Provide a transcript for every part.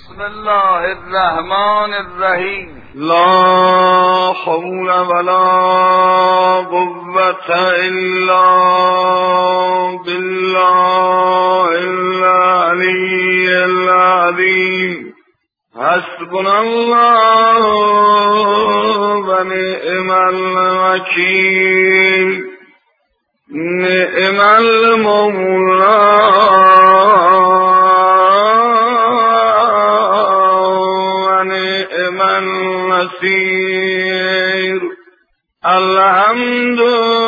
بسم الله الرحمن الرحیم. لا حول ولا قوة الا بالله العلی العظیم. حسبنا الله و نعم الوکیل. نعم المولا النصير. الحمد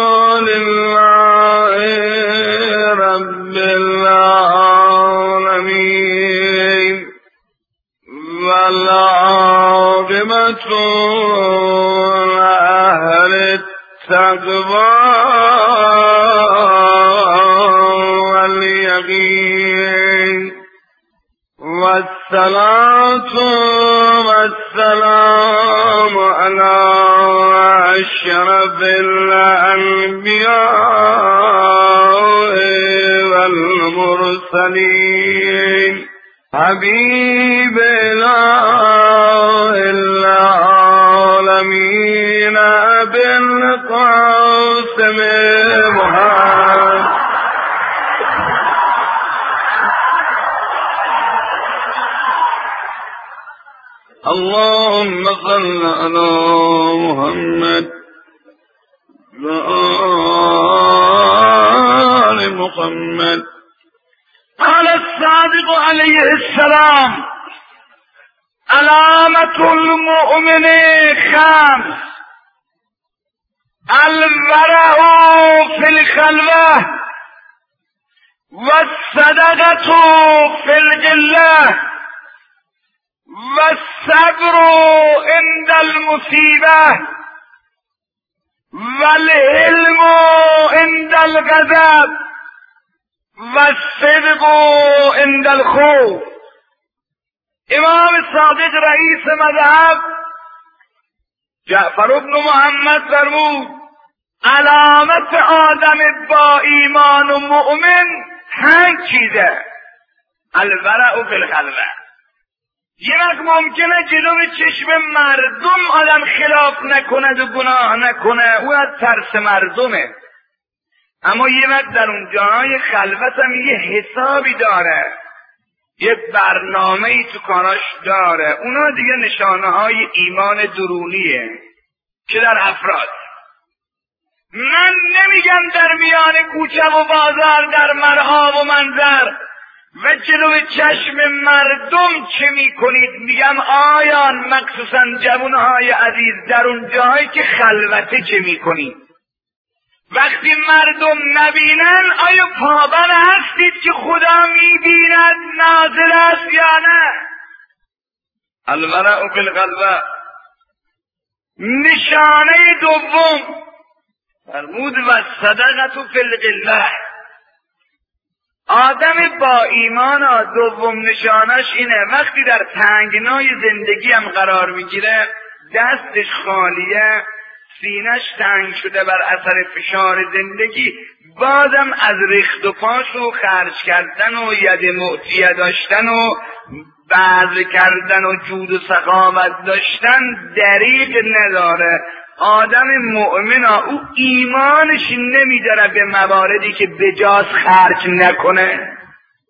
لله رب العالمين والعاقبة لأهل التقوى واليقين. والصلاة والسلام على أشرف الأنبياء والمرسلين حبيب إله العالمين أبي القاسم محمد. اللهم صل على محمد وآل محمد. قال الصادق عليه السلام: علامة المؤمن خمس: الورع في الخلوة، والصدقة في القلة، والصبر عند المصيبة، والعلم عند الغضب، والصدق عند الخوف. امام صادق رئیس مذهب جعفر بن محمد فرمود: علامت آدم با ایمان و مؤمن 5 چیزه. الورع فی الخلوة. یه وقت ممکنه جلوی چشم مردم آدم خلاف نکند و گناه نکنه، او از ترس مردمه، اما یه وقت در اون جاهای خلوت هم یه حسابی داره، یه برنامه‌ای تو کاراش داره. اونا دیگه نشانه های ایمان درونیه که در افراد. من نمیگم در میان کوچه و بازار، در مرعا و منظر و جلوی چشم مردم چه میکنید، میگم آیا مخصوصا جوانهای عزیز در اون جاهایی که خلوته چه میکنید؟ وقتی مردم نبینن آیا پابند هستید که خدا میبیند ناظر است یا نه؟ الورع فی الخلوة. نشانه دوم فرمود: و صدقة فی القلة. آدم با ایمان دوم نشانش اینه وقتی در تنگنای زندگی هم قرار میگیره، دستش خالیه، سینش تنگ شده بر اثر فشار زندگی، بازم از ریخت و پاش و خرج کردن و ید معطیه داشتن و بذل کردن و جود و سخاوت داشتن دریغ نداره. آدم مؤمن او ایمانش نمیداره به مواردی که بجاز خرج نکنه.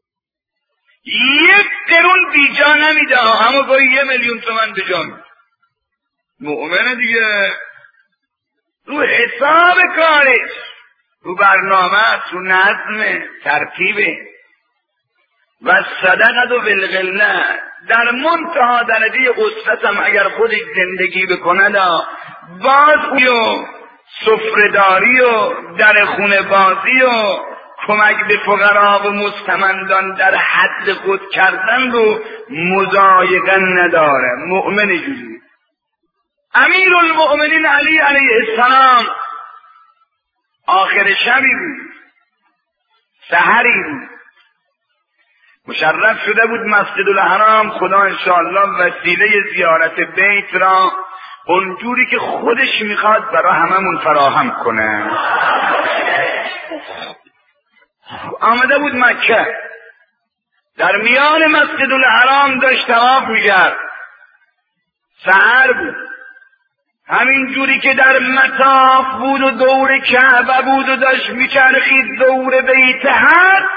1 قرون بیجا نمیده، اما گاهی 1,000,000 تومان بجا میده. مؤمن دیگه رو حساب کارش، رو برنامه، رو نظم، ترتیبه. و صدقه فی القلة. در منتها درجه قدرت هم اگر خودش زندگی بکنه باز اویو سفره‌داری و در خونه بازی و کمک به فقرا و مستمندان در حد خود کردن رو مضایقه نداره. مؤمن جوری. امیر المؤمنین علی علیه السلام آخر شبی بود، سحری بود، مشرف شده بود مسجد الحرام. خدا انشاءالله وسیله زیارت بیت را اونجوری که خودش میخواد برای هممون فراهم کنه. آمده بود مکه، در میان مسجد الحرام داشت طواف میکرد. سحر بود. همین جوری که در مطاف بود و دور کعبه بود و داشت میچرخید دور بیت حق،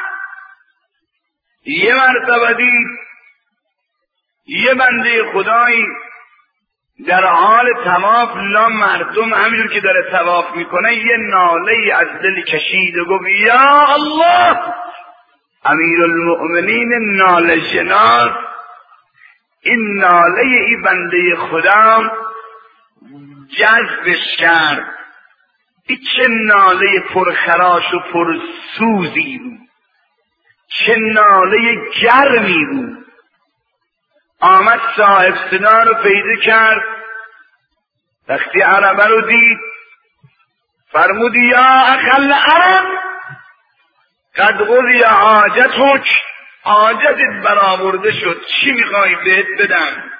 یه مرتبه دید یه بنده خدایی در حال طواف لا مردم همینجور که داره طواف میکنه یه ناله از دل کشید و گفت یا الله، امیر المؤمنین ناله شناس، این ناله ای بنده خدا جذبش کرد. این چه ناله پرخراش و پرسوزی بود، چه ناله گرمی بود. آمد صاحب صدا رو پیدا کرد. وقتی عربه رو دید فرمود یا اخل عرب قد قضی حاجتک، حاجتت برآورده شد، چی میخوای بهت بدم؟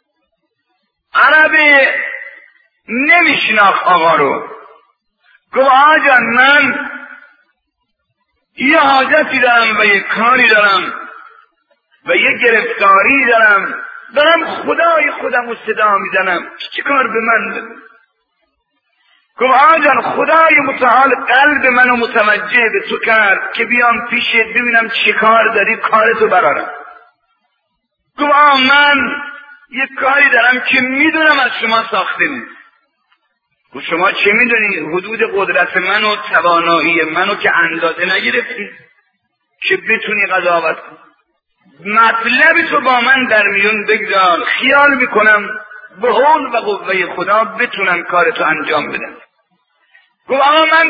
عربی نمیشناخت آقا رو. گفت آقا جان من یه حاجتی دارم و یه کاری دارم و یه گرفتاری دارم خدای خودم رو صدا میزنم، چی کار به من بده؟ گفت آقا جان خدای متعال قلب منو متوجه به تو کرد که بیام پیشت ببینم چی کار داری، کارتو برارم. گفت آقا من یه کاری دارم که میدونم از شما ساخته نیست. گفت شما چه میدونی؟ حدود قدرت من و توانایی منو که اندازه نگرفتی که بتونی قضاوت کنی. مطلب تو با من در میون بگذار، خیال میکنم به حول و قوه خدا بتونم کارتو انجام بدم. گفت آقا من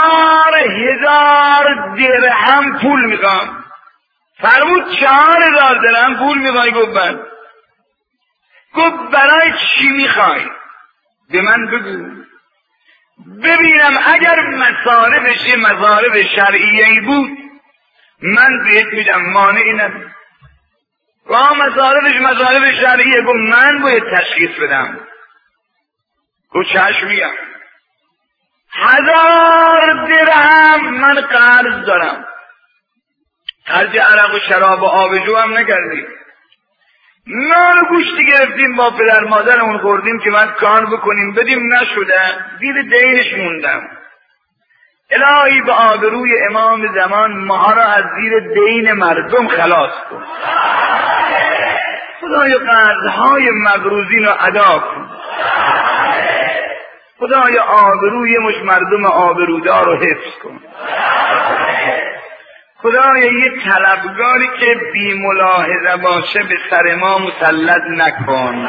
4000 درهم پول میخوام. فرمود 4000 درهم پول میخوای؟ گفت بله. گفت برای چی میخوای؟ به من بگو ببینم اگر مصارفش مصارف شرعیه‌ای بود من بهت میدم، مانعی نداره. و مصارفش مصارف شرعیه. گفت من باید تشخیص بدم. گفت چشم میگم. 1000 درهم من قرض دارم. خرج عرق و شراب و آبجو هم نکردیم، نان و گوشتی گرفتیم با پدر مادرمون خوردیم که من کار بکنیم بدیم، نشده، زیر دینش موندم. الهی به آبروی امام زمان ما را از زیر دین مردم خلاص کن. خدای قرضهای مقروضین را ادا کن. خدای آبروی مش مردم آبرودار رو حفظ کن. خدای یه طلبگاری که بی ملاحظه باشه به سر ما مسلط نکن.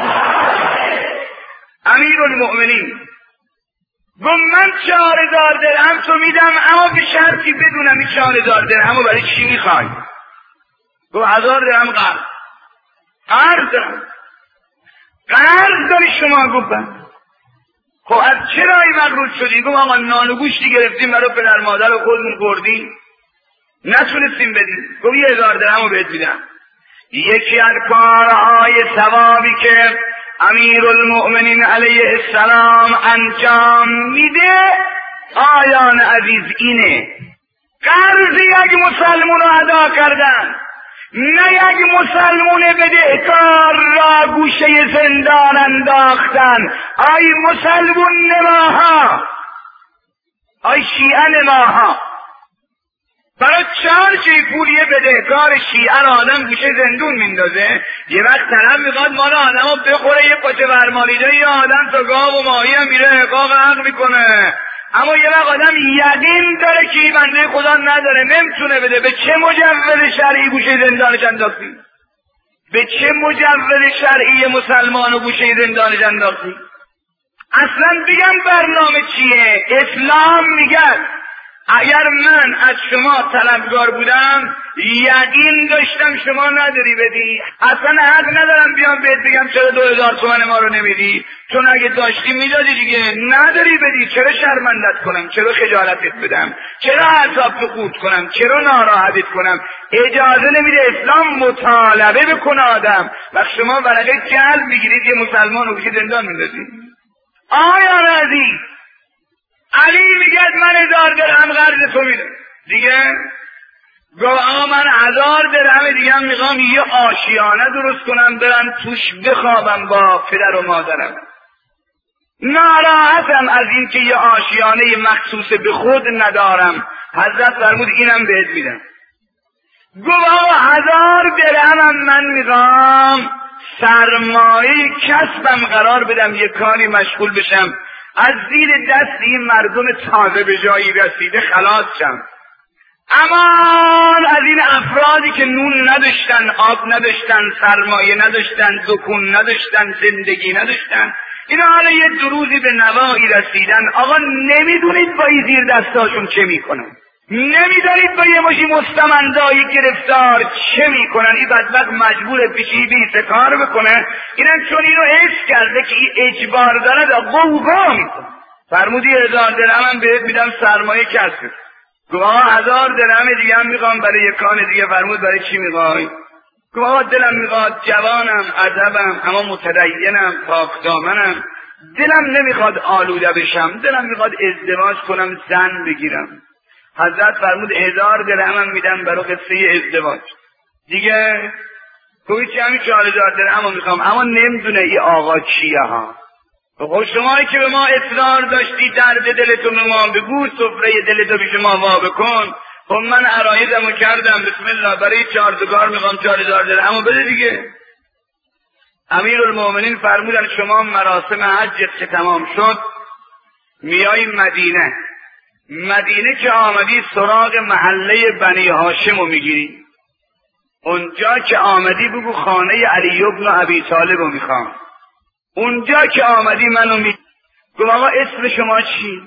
امیر المؤمنین گفت من 4000 درهم تو میدم، اما به شرطی بدونم این 4000 درهم رو برای چی میخوای؟ گفت 1000 درهم قرض دارم. قرض داری شما؟ گفتم خب از چه راهی مغرور شدی؟ گفت آقا نان و گوشتی گرفتیم برای پدر مادر رو خودمون خوردیم نتونستیم بدیم. گفت 1000 درهم رو بهت میدم. یکی از کارهای ثوابی که امیر المؤمنین علیه السلام انجام میده آیان عزیز اینه: قرض یک مسلمون رو ادا کردن، نه یک مسلمون بدهکار را گوشه زندان انداختن. آی مسلمون نماها، آی شیعه نماها، برای چهار چی پولیه بدهکار شیعه را آدم گوشه زندون میندازه؟ یه وقت طرف میخواد مال آدم ها بخوره، یه پاچه برمالیده یه آدم تا گاو و ماهی هم میره حقاق حق میکنه، اما یه وقت آدم یقین داره که این بنده خدا نداره نمیتونه بده. به چه مجوز شرعی گوشه زندانش انداختی؟ به چه مجوز شرعی مسلمان گوشه زندانش انداختی؟ اصلا بگم برنامه چیه؟ اسلام میگه اگر من از شما طلبگار بودم یقین داشتم شما نداری بدی، اصلا حق ندارم بیام بهت بگم چرا 2000 تومان ما رو نمیدی، چون اگه داشتی میدادی دیگه. نداری بدی، چرا شرمندت کنم، چرا خجالتت بدم، چرا اعصابت خورد کنم، چرا ناراحتت کنم؟ اجازه نمیده اسلام مطالبه بکنه آدم. و شما ورقه جلب میگیرید یه مسلمان رو که زندان میندازید. آیا عزیز علی میگه من 1000 درهم قرض تو میدم دیگه. گفت آقا من 1000 درهم دیگه میخوام یه آشیانه درست کنم برم توش بخوابم با پدر و مادرم. ناراحتم از این که یه آشیانه مخصوص به خود ندارم. حضرت فرمود اینم بهت میدم. گفت آقا 1000 درهم من میخوام سرمایه کسبم قرار بدم، یه کاری مشغول بشم، از زیر دست این مردم تازه به جایی رسیده خلاص شم. امان از این افرادی که نون نداشتن، آب نداشتن، سرمایه نداشتن، دکون نداشتن، زندگی نداشتن، اینا حالا یه دروزی به نوایی رسیدن. آقا نمیدونید با این زیر دستاشون چه میکنن، نمیدونید با یه ماشی مستمندای گرفتار چه میکنن. این بدبخت مجبور پیشی بیسه کار بکنه، اینم چون اینو حس کرده که این اجبار داره قوقا میکنه. فرمودی 1000 درهم بهت میدم سرمایه کسب. گفت آقا 1000 درهم دیگه هم میخوام برای یک کار دیگه. فرمود برای چی میخوای؟ گفت آقا دلم میخواد، جوانم، ادبم، اما متدینم، پاکدامنم، دلم نمیخواد آلوده بشم، دلم میخواد ازدواج کنم، زن بگیرم. حضرت فرمود 1000 درهم میدم برای قصه ازدواج دیگه. گفت چی همین 4000 درهم میخوام، اما نمیدونه ای آقا چیه ها. خب شمایی که به ما اصرار داشتی درد دلتون به ما بگو، سفره دلتو پیش ما وا بکن. خب من عرایزمو کردم، بسم الله، برای 4 دکار میخوام 4000 درهم بده دیگه. امیرالمومنین فرمودن شما مراسم حجت که تمام شد میای مدینه. مدینه که آمدی سراغ محله بنی هاشمو میگیری. اونجا که آمدی بگو خانه علی ابن ابی طالبو میخوام. اونجا که آمدی منو می گفت آقا اسم شما چی؟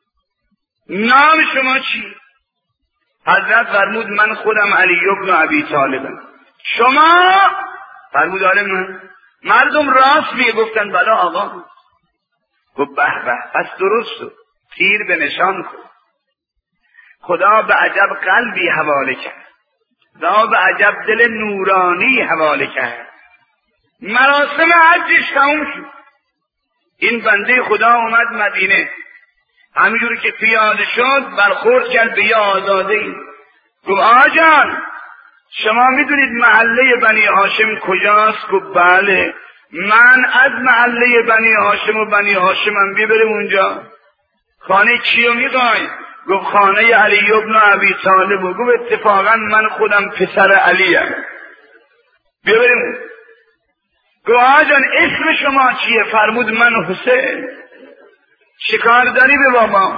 نام شما چی؟ حضرت فرمود من خودم علی ابن ابی طالبم. شما؟ فرمود آره من. مردم راست میگه؟ گفتن بله آقا. گفت به به، پس درست شد، تیر به نشان کن. خدا به عجب قلبی حواله کرد، خدا به عجب دل نورانی حواله کرد. مراسم حجش تموم شد. این بنده خدا اومد مدینه، همینجوری که پیاده شد برخورد کرد به یه آزاده‌ای. گفت آقا جان شما میدونید محله بنی هاشم کجاست؟ گفت بله. من از محله بنی هاشم و بنی هاشمم بیبریم اونجا. خانه کیو میخوای؟ گفت خانه علی ابن ابی طالب. گفت اتفاقا من خودم پسر علیم، بیبریم. گفت آقا جان اسم شما چیه؟ فرمود من حسین. شکار داری به بابا؟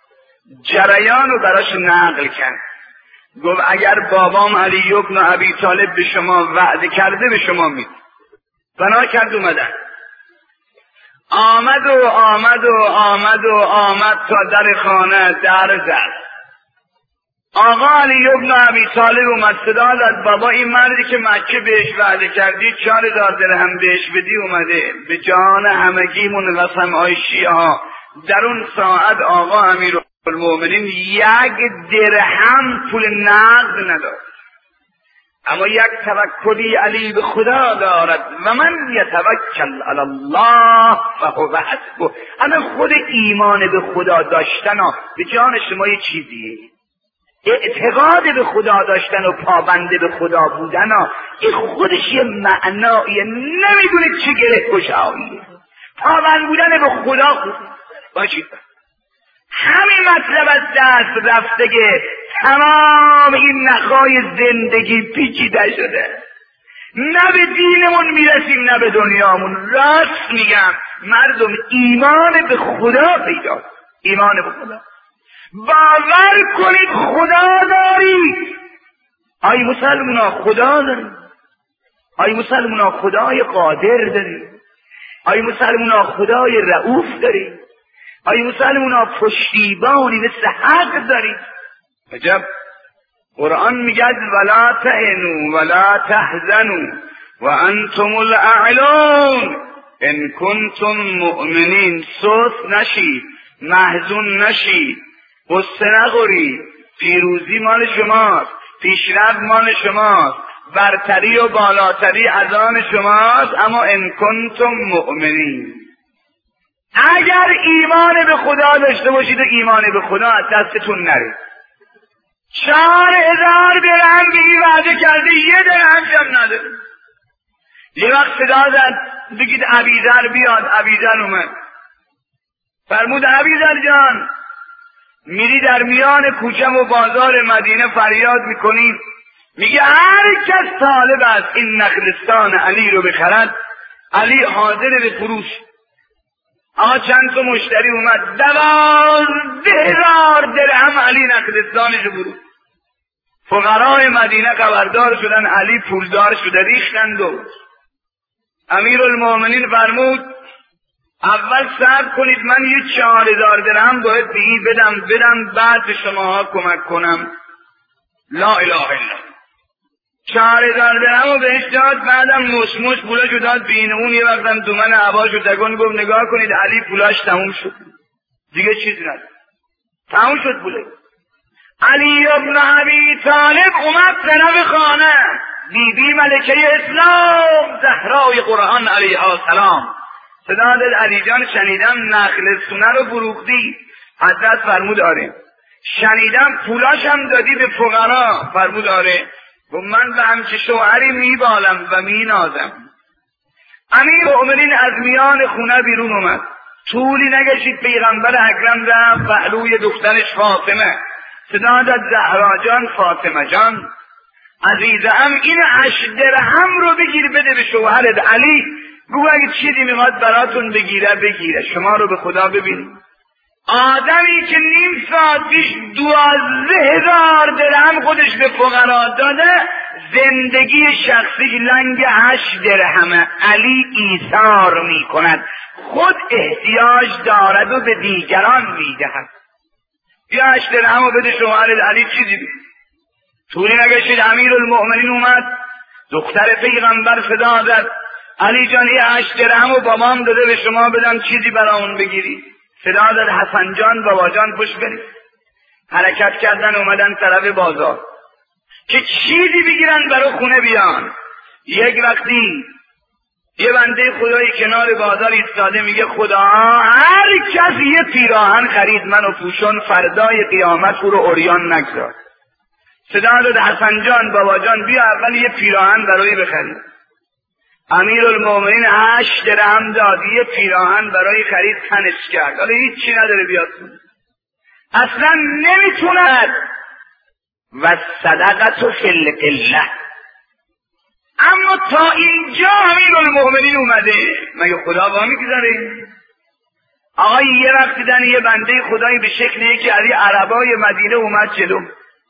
جریان رو براش نقل کرد. گفت اگر بابام علی ابن ابی طالب به شما وعده کرده به شما میده. بنا کرد اومدن. آمد تا در خانه در زد. آقا علی ابن ابی طالب اومد، صدا زد بابا این مردی که مکه بهش وعده کردی 4000 درهم بهش بدی اومده. به جان همگیمون قسم آی شیعه ها، در اون ساعت آقا امیرالمومنین 1 درهم پول نقد نداشت، اما یک توکلی علی به خدا دارد و من یتوکل علی الله فهو حسبه. اما خود ایمان به خدا داشتن به جان شما یه چیزیه، اعتقاد به خدا داشتن و پابنده به خدا بودن این خودش یه معناییه. نمیدونید چه گره کشاییه. پابند بودن به خدا خوب باشید. همین مطلب از دست رفته که تمام این نخای زندگی پیچیده شده. نه به دینمون میرسیم نه به دنیامون. راست میگم مردم ایمان به خدا پیدا، ایمان به خدا باور کنید خدا دارید. آی مسلمونا خدا دارید؟ آی مسلمونا خدای قادر دارید؟ آی مسلمونا خدای رؤوف دارید؟ آی مسلمونا پشتیبانی مثل حق دارید؟ عجب. قرآن میگه ولا تهنوا ولا تحزنوا وانتم الاعلون ان کنتم مؤمنین. سست نشید، محزون نشید، قصه نخورید. پیروزی مال شماست، پیشرفت مال شماست، برتری و بالاتری از آن شماست. اما ان کنتم مؤمنین، اگر ایمان به خدا داشته باشید و ایمان به خدا از دستتون نره. 4,000 درهم به این وعده کرده، 1 درهم هم نداره. یه وقت صدا زد بگید ابیذر بیاد. ابیذر اومد، فرمود ابیذر جان میری در میان کوچه و بازار مدینه فریاد میکنی، میگه هر کس طالب است این نخلستان علی رو بخرد، علی حاضر به فروش. چند تا مشتری اومد، 12,000 درهم علی نخلستانش رو فروخت. فقرای مدینه خبردار شدن علی پولدار شده، ریختند. و امیرالمومنین فرمود اول صبر کنید، من یه 4,000 درهم باید به این بدم بعد به شماها کمک کنم. لا اله الا الله. 4,000 درهم رو بهش داد، بعدم مشمش پولاشو داد به این اون. یه وقتم دومن عباشو تکن گفت نگاه کنید علی پولاش تموم شد، دیگه چیز نداره، تموم شد پوله. علی ابن ابی طالب اومد طرف خانه، بیبی ملکه اسلام زهرای قرآن علیها السلام صدا داد علی جان شنیدم نخلستونه رو فروختی. حضرت فرمود آره. شنیدم پولاشم دادی به فقرا. فرمود آره. و من به همچه شوهری میبالم و مینازم. امیرالمومنین از میان خونه بیرون اومد، طولی نگشید پیغمبر اکرم رفت پهلوی دخترش فاطمه، صدا داد زهرا جان، فاطمه جان عزیزم این 8 درهم رو بگیر بده به شوهرت علی، بگو اگه چیزی میخواد براتون بگیره. شما رو به خدا ببین، آدمی که نیم ساعت پیش 12,000 درهم خودش به فقرا داده، زندگی شخصی لنگ 8 درهمه. علی ایثار میکند، خود احتیاج دارد و به دیگران میدهد. یا 8 درهم رو بده شوهرت علی چیزی بید. طولی نگشید امیرالمومنین اومد، دختر پیغمبر صدا زد علی جان یه 8 درهم رو بابام داده به شما بدم چیزی برامون بگیری. صدا داد حسن جان بابا جان پشت برید. حرکت کردن اومدن طرف بازار که چیزی بگیرن برای خونه بیان. یک وقتی یه بنده خدایی کنار بازار ایستاده میگه خدا هر کس یه پیراهن خرید منو پوشون، فردای قیامت او رو عریان نگذار. صدا داد حسن جان بابا جان بیا اول یه پیراهن برای بخرید. امیرالمومنین 8 درهم داد، یه پیراهن برای خرید تنش کرد. حالا هیچی نداره بیاد اصلا نمیتوند. و صدقت فی القله. اما تا اینجا امیرالمومنین اومده، مگه خدا با میگذاره؟ آقای یه وقت دیدن یه بنده خدایی به شکل یکی علی عربای مدینه اومد جلو،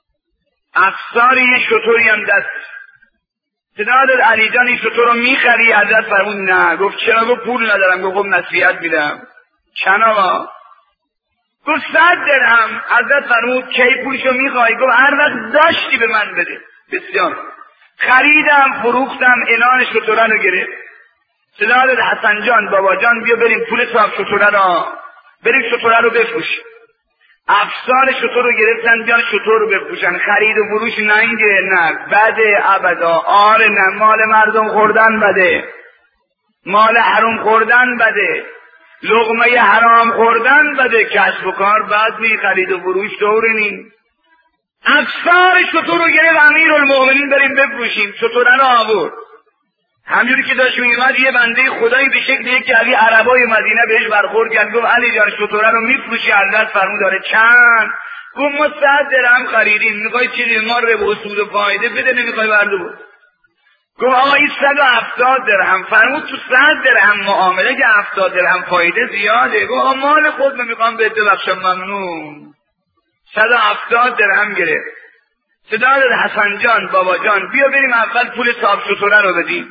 افسار یه شطوری هم دست. صدا داد علی جان این شطور رو میخری؟ حضرت فرمود نه. گفت چرا؟ گفت پول ندارم. گفت نصیحت میدم. چند آقا؟ گفت 100 درهم. حضرت فرمود کی پولشو میخوای؟ گفت هر وقت داشتی به من بده. بسیار. خریدم فروختم، انان شطوره رو گرفت. صدا داد حسن جان بابا جان بیا بریم پول صاحب شطوره رو بریم شطوره رو بفروشیم. افسار شطور رو گرفتن بیان شطور رو بفروشن. خرید و فروش ننگه، نه بده ابدا. آره نه، مال مردم خوردن بده، مال حرام خوردن بده، لقمه حرام خوردن بده، کسب و کار بد نی، خرید و فروش طوری نی. افسار شطور رو گرفت امیرالمومنین بریم بفروشیم. شطوره رو آورد. همجوری که داشت میومد یه بنده خدایی به شکل یکی علی عربای مدینه بهش برخورد کرد. گفت علی جان شطوره رو میفروشی؟ حضرت فرمود داره. چند؟ گفت ما 100 درهم خریدیم. میخوای چیزی ما رو به اصول و فایده بده، نمیخوای برده بود. گفت آقا این 170 درهم. فرمود تو 100 درهم معامله که 70 درهم فایده زیاده. گفت مال خود میخوام بهت ببخشم ممنون. 170 درهم گرفت. صدا داد حسن جان بابا جان بیا بریم اول پول صاحب شطوره رو بدیم.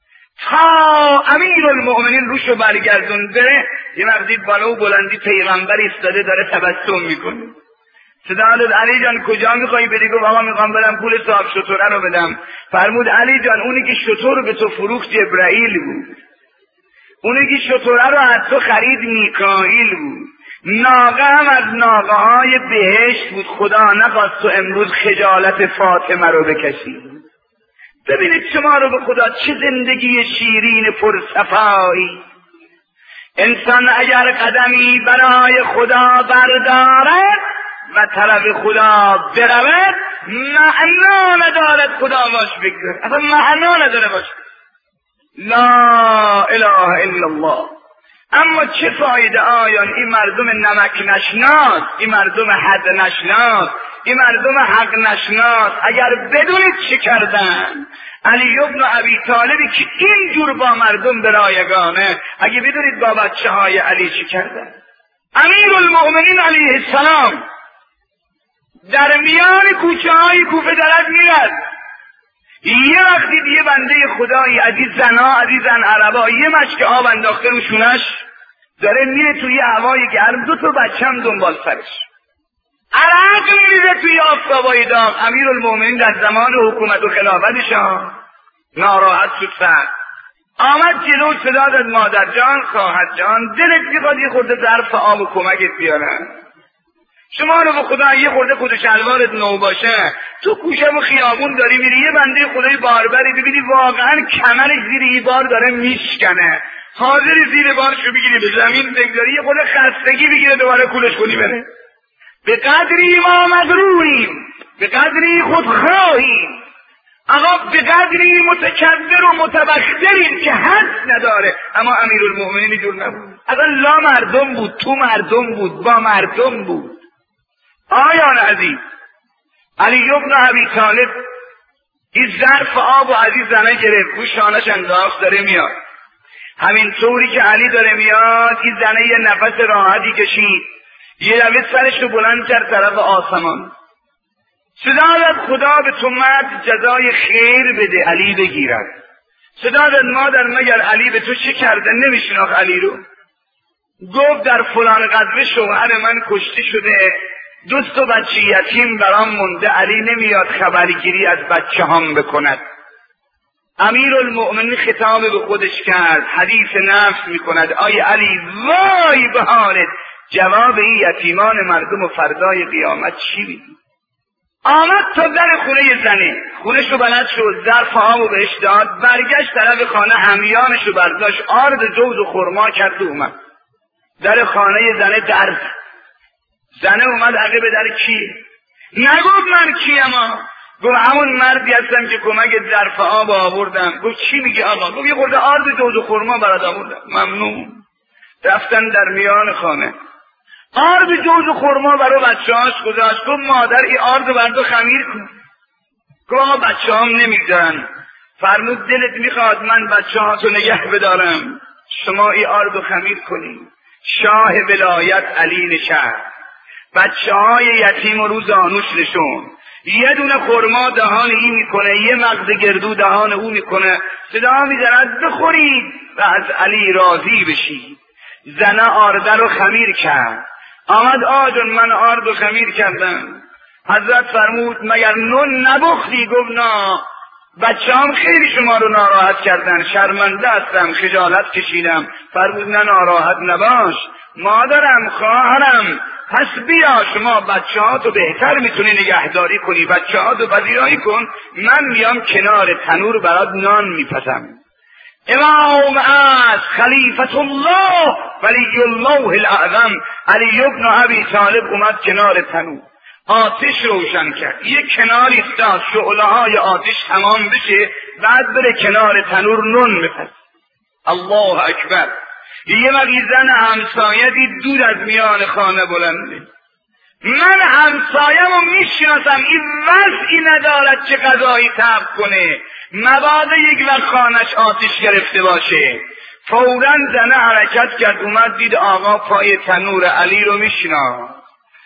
تا امیرالمومنین روشو برگردون بره، یه وقتی بالا و بلندی پیغمبر ایستاده داره تبسم میکنه. صدا داد علی جان کجا میخوای بری؟ گفت آقا میخوام برم پول صاحب شطوره رو بدم. فرمود علی جان اونی که شطور رو به تو فروخت جبرائیل بود، اونی که شطوره رو از تو خرید میکائیل بود. ناقه هم از ناقه های بهشت بود. خدا نخواست تو امروز خجالت فاطمه رو بکشی. ببینید شما رو به خدا چه زندگی شیرین پرصفایی. انسان اگر قدمی برای خدا بردارد و طرف خدا برود معنا ندارد خدا باش بگذاره، اصلا معنا نداره باش. لا اله الا الله. اما چه فایده آیان این مردم نمک نشناس، این مردم حد نشناس، این مردم حق نشناس اگر بدونید چه کردن؟ علی ابن ابی طالبی که اینجور با مردم به رایگانه، اگه بدونید با بچه های علی چه کردن؟ امیر المؤمنین علیه السلام در میان کوچه های کوفه دارد میرد، یه وقتی یه بنده خدایی از این زنا، از این زن عربا یه مشک آب انداخته رو شونش، داره میره توی هوای گرم، 2 بچه‌م دنبال سرش، عرق میریزه توی آفتابای داغ. امیر المؤمنین در زمان حکومت و خلافتش ناراحت شد، سر آمد جلو، صدا داد مادر جان، خواهر جان، دلت میخواد یه خورده ظرف آب و کمکت بیارن؟ شما رو به خدا یه خورده کت و شلوارت نو باشه، تو کوچه و خیابون داری میری، یه بنده خدای باربری ببینی واقعا کمرش زیر این بار داره میشکنه، حاضری زیر بارشو بگیری به زمین بگذاری، یه خورده خستگی بگیره دوباره کولش کنی بره. به قدری ما مغروریم، به قدری خودخواهیم، آقا به قدری متکبر و متبختریم که حد نداره. اما امیرالمؤمنین جور نبود، اصلا لا مردم بود، تو مردم بود، با مردم بود. آیان عزیز، علی ابن ابی طالب این ظرف آب و از این زنه گرفت، رو شانش انداخت، داره میاد. همین طوری که علی داره میاد، این زنه یه نفس راحتی کشید، یه دفعه سرش رو بلند کرد طرف آسمان، صدا داد خدا به تو مرد جزای خیر بده علی بگیرد. صدا داد مادر مگر علی به تو چه کرده؟ نمیشناخت علی رو. گفت در فلان غزوه شوهر من کشته شده، 2 بچه یتیم برام مونده، علی نمیاد خبرگیری از بچه هم بکند. امیر المؤمنین خطاب به خودش کرد، حدیث نفس میکند، آی علی وای به حالت، جواب این یتیمان مردم و فردای قیامت چی میدی؟ آمد تا در خونه زنه، خونش رو بلد شد، ظرف آبو بهش داد، برگشت طرف خانه، همیانش رو برداشت، آرد جوز و خرما کرد و اومد در خانه زنه. در زنه اومد عقب در کی؟ نگفت من کیم، گفت همون مردی هستم که کمک ظرف آب آوردم. گفت چی میگی آقا؟ گفت یه خورده آرد جوز و خرما برات آوردم. ممنون. رفتن در میان خانه، آرد جوز و خرما برای بچه‌هاش گذاشت. گفت مادر این آرد بردو خمیر کن. گفت بچه هم نمیگذارن. فرمود دلت میخواد من بچه‌هاتو نگه بدارم، شما این آرد خمیر کنی. شاه ولایت علی نشست، بچه‌های یتیم و روز آنوش نشون، یه دونه خرما دهان این میکنه، یه مغز گردو دهان او میکنه، صدا میزند بخورید و از علی راضی بشید. زنه آرده رو خمیر کرد، آمد آجون من آرد و خمیر کردم. حضرت فرمود مگر نون نبختی؟ گفت نه، بچه هم خیلی شما رو ناراحت کردن، شرمنده هستم، خجالت کشیدم. فرمود نه ناراحت نباش مادرم، خواهرم، پس بیا شما بچه ها تو بهتر میتونی نگهداری کنی، بچه ها تو پذیرایی کن، من میام کنار تنور برات نان میپزم. امام از خلیفت الله ولی الله الاعظم علی ابن ابی طالب اومد کنار تنور، آتش روشن کرد، یک کنار ایستاد شعله های آتش تمام بشه، بعد بره کنار تنور نون میپز. الله اکبر. یه وقتی زن همسایه دید دود از میان خانه بلنده، من همسایه‌مو میشناسم، این وضعی ندارد چه غذایی طبخ کنه، مبادا یک وقت خانش آتش گرفته باشه. فوراً زنه حرکت کرد، اومد دید آقا پای تنور علی رو میشناخت،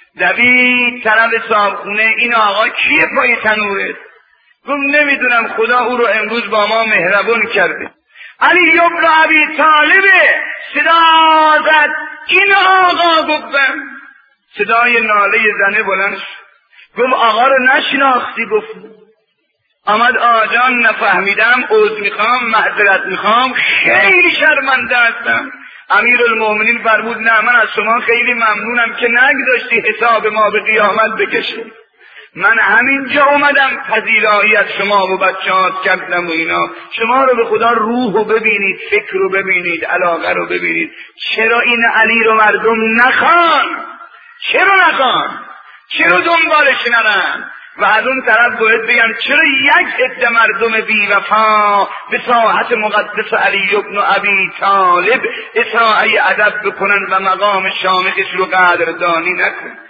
دوید طرف صابخونه، این آقا کیه پای تنوره؟ گفت نمیدونم، خدا او رو امروز با ما مهربون کرده. علی ابن ابی طالبه، صدا زد این آقا. گفتم صدای ناله زنه بلند شد. گفت آقا رو نشناختی؟ گفت آمد آجان نفهمیدم، عذر میخوام، معذرت میخوام، خیلی شرمنده هستم. امیرالمؤمنین فرمود نه من از شما خیلی ممنونم که نگذاشتی حساب ما به قیامت بکشه، من همینجا اومدم پذیرایی از شما و بچه‌هات کردم و اینا. شما رو به خدا روح رو ببینید، فکر رو ببینید، علاقه رو ببینید. چرا این علی رو مردم نخوان؟ چرا نخوان؟ چرا دنبالش نرن؟ و از اون طرف باید بگم چرا یک عده مردم بی وفا به ساحت مقدس علی ابن ابی طالب اساءه ادب بکنن و مقام شامخش رو قدردانی نکنن؟